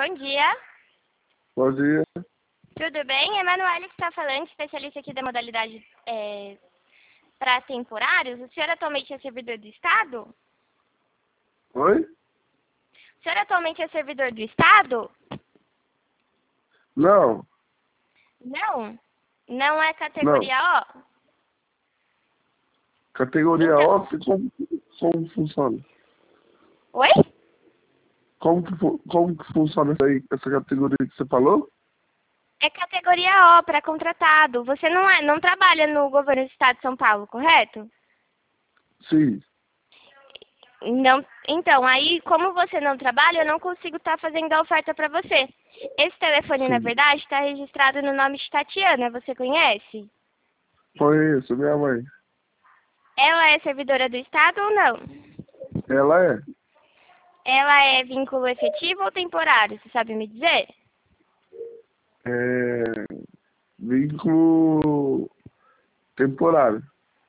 Bom dia. Bom dia. Tudo bem? Emanuele que está falando, especialista aqui da modalidade para temporários. O senhor atualmente é servidor do Estado? Oi? O senhor atualmente é servidor do Estado? Não, Não? Não é não. categoria O? Categoria Então... off, como funciona? Oi? Como que funciona essa categoria que você falou? É categoria O para contratado. Você não trabalha no governo do Estado de São Paulo, correto? Sim. Não, então, aí, como você não trabalha, eu não consigo estar fazendo a oferta para você. Esse telefone, na Sim. verdade, está registrado no nome de Tatiana, você conhece? Conheço, minha mãe. Ela é servidora do Estado ou não? Ela é? Ela é vínculo efetivo ou temporário, você sabe me dizer? É vínculo temporário.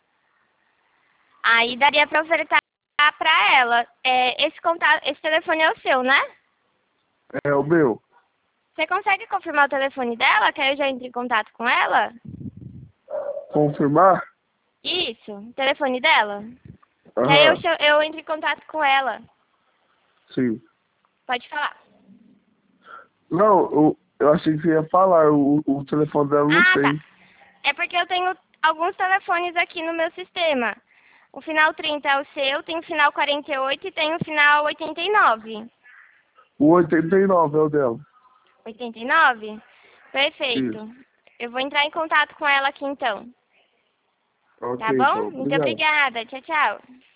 Aí daria para ofertar para ela. Esse telefone é o seu, né? É o meu. Você consegue confirmar o telefone dela, que aí eu já entre em contato com ela? Confirmar? Isso, o telefone dela. Que aí Aham, eu entro em contato com ela. sim. Pode falar. Não, eu achei que você ia falar. O telefone dela não Ah, tá. tem. É porque eu tenho alguns telefones aqui no meu sistema. O final 30 é o seu, tem o final 48 e tem o final 89. O 89 é o dela. 89? Isso. Perfeito. Eu vou entrar em contato com ela aqui então. Ok, Tá bom? então. Muito Obrigado. obrigada. Tchau, tchau.